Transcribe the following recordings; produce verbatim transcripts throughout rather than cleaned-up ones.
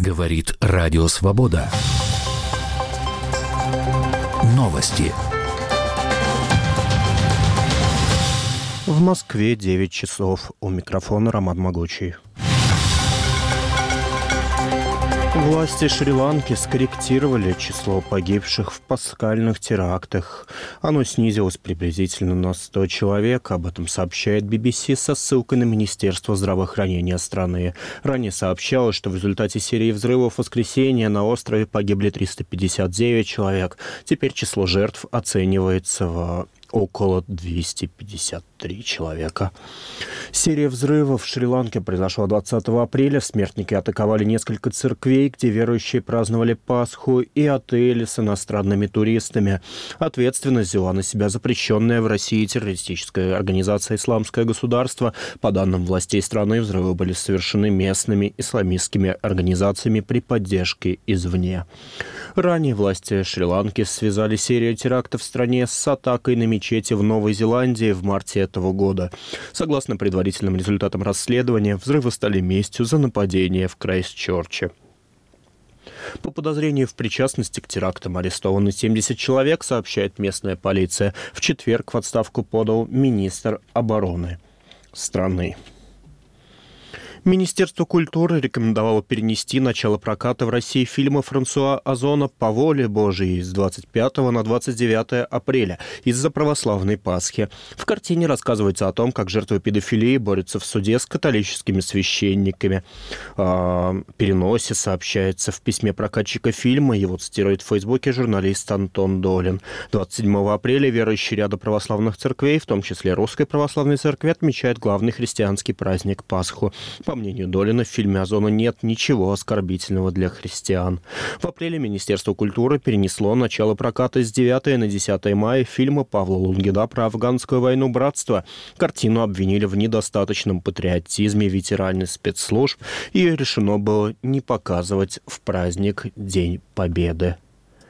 Говорит Радио Свобода. Новости. В Москве девять часов. У микрофона Роман Могучий. Власти Шри-Ланки скорректировали число погибших в пасхальных терактах. Оно снизилось приблизительно на сто человек. Об этом сообщает би би си со ссылкой на Министерство здравоохранения страны. Ранее сообщалось, что в результате серии взрывов в воскресенье на острове погибли триста пятьдесят девять человек. Теперь число жертв оценивается в около двести пятьдесят три человека. Серия взрывов в Шри-Ланке произошла двадцатого апреля. Смертники атаковали несколько церквей, где верующие праздновали Пасху, и отели с иностранными туристами. Ответственность взяла на себя запрещенная в России террористическая организация «Исламское государство». По данным властей страны, взрывы были совершены местными исламистскими организациями при поддержке извне. Ранее власти Шри-Ланки связали серию терактов в стране с атакой на мечети в Новой Зеландии в марте этого года. Согласно предварительным результатам расследования, взрывы стали местью за нападение в Крайстчерче. По подозрению в причастности к терактам арестованы семьдесят человек, сообщает местная полиция. В четверг в отставку подал министр обороны страны. Министерство культуры рекомендовало перенести начало проката в России фильма Франсуа Озона «По воле Божией» с двадцать пятого на двадцать девятое апреля из-за православной Пасхи. В картине рассказывается о том, как жертвы педофилии борются в суде с католическими священниками. О переносе сообщается в письме прокатчика фильма. Его цитирует в Фейсбуке журналист Антон Долин. двадцать седьмого апреля верующие ряда православных церквей, в том числе Русской православной церкви, отмечают главный христианский праздник Пасху. По мнению Долина, в фильме «Озона» нет ничего оскорбительного для христиан. В апреле Министерство культуры перенесло начало проката с девятого на десятое мая фильма Павла Лунгина про афганскую войну «Братство». Картину обвинили в недостаточном патриотизме ветераны спецслужб, и ее решено было не показывать в праздник День Победы.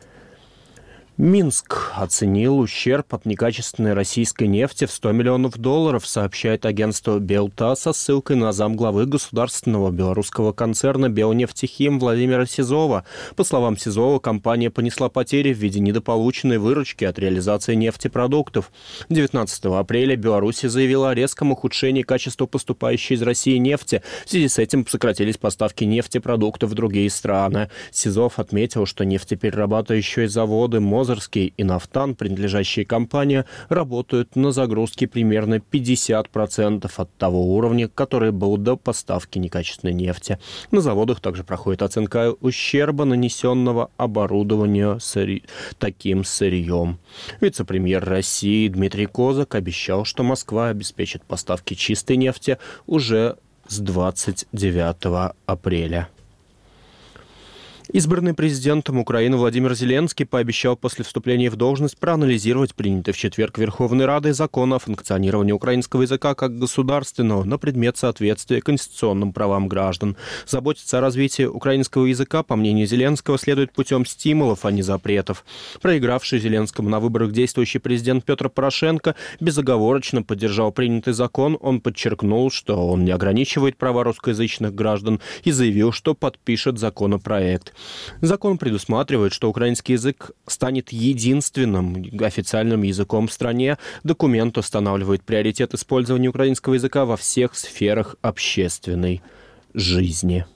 Минск оценил ущерб от некачественной российской нефти в сто миллионов долларов, сообщает агентство Белта со ссылкой на замглавы государственного белорусского концерна «Белнефтехим» Владимира Сизова. По словам Сизова, компания понесла потери в виде недополученной выручки от реализации нефтепродуктов. девятнадцатого апреля Беларусь заявила о резком ухудшении качества поступающей из России нефти. В связи с этим сократились поставки нефтепродуктов в другие страны. Сизов отметил, что нефтеперерабатывающие заводы МОЗ и Нафтан, принадлежащие компании, работают на загрузке примерно пятьдесят процентов от того уровня, который был до поставки некачественной нефти. На заводах также проходит оценка ущерба, нанесенного оборудованию сыри... таким сырьем. Вице-премьер России Дмитрий Козак обещал, что Москва обеспечит поставки чистой нефти уже с двадцать девятого апреля. Избранный президентом Украины Владимир Зеленский пообещал после вступления в должность проанализировать принятый в четверг Верховной Радой закон о функционировании украинского языка как государственного на предмет соответствия конституционным правам граждан. Заботиться о развитии украинского языка, по мнению Зеленского, следует путем стимулов, а не запретов. Проигравший Зеленскому на выборах действующий президент Петр Порошенко безоговорочно поддержал принятый закон. Он подчеркнул, что он не ограничивает права русскоязычных граждан, и заявил, что подпишет законопроект. Закон предусматривает, что украинский язык станет единственным официальным языком в стране. Документ устанавливает приоритет использования украинского языка во всех сферах общественной жизни.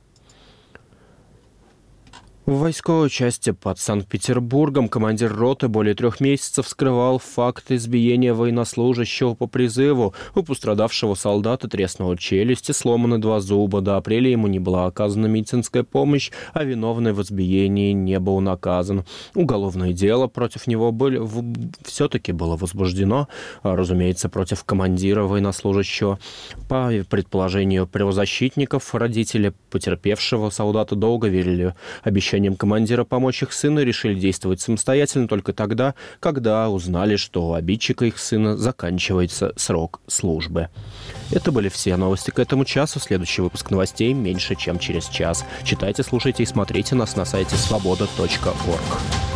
В войсковой части под Санкт-Петербургом командир роты более трех месяцев скрывал факт избиения военнослужащего по призыву. У пострадавшего солдата треснула челюсть и сломаны два зуба. До апреля ему не была оказана медицинская помощь, а виновный в избиении не был наказан. Уголовное дело против него были, в, все-таки было возбуждено, разумеется, против командира военнослужащего. По предположению правозащитников, родители потерпевшего солдата долго верили обещанию командира помочь их сыну, решили действовать самостоятельно только тогда, когда узнали, что у обидчика их сына заканчивается срок службы. Это были все новости к этому часу. Следующий выпуск новостей меньше, чем через час. Читайте, слушайте и смотрите нас на сайте свобода точка орг.